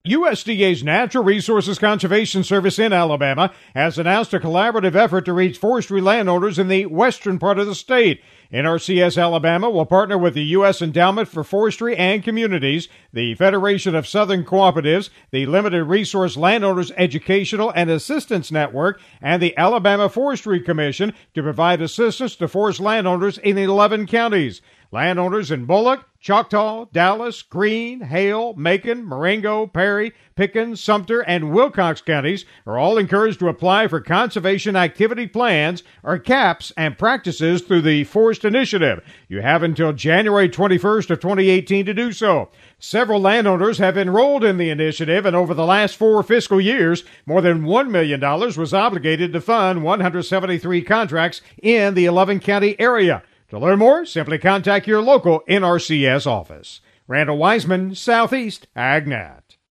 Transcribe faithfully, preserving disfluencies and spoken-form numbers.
U S D A's Natural Resources Conservation Service in Alabama has announced a collaborative effort to reach forestry landowners in the western part of the state. N R C S Alabama will partner with the U S Endowment for Forestry and Communities, the Federation of Southern Cooperatives, the Limited Resource Landowners Educational and Assistance Network, and the Alabama Forestry Commission to provide assistance to forest landowners in eleven counties. Landowners in Bullock, Choctaw, Dallas, Greene, Hale, Macon, Marengo, Perry, Pickens, Sumter, and Wilcox counties are all encouraged to apply for conservation activity plans or CAPs and practices through the Forest Initiative. You have until January twenty-first of twenty eighteen to do so. Several landowners have enrolled in the initiative, and over the last four fiscal years, more than one million dollars was obligated to fund one hundred seventy-three contracts in the eleven county area. To learn more, simply contact your local N R C S office. Randall Wiseman, Southeast AgNet.